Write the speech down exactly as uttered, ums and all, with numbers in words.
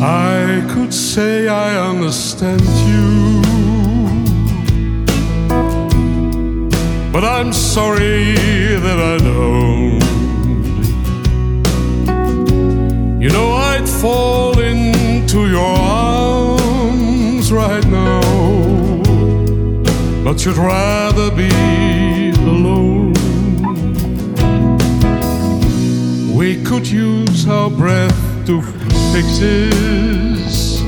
I could say I understand you, but I'm sorry that I don't. You know I'd fall into your arms right now, but you'd rather be alone. We could use our breath to fix it,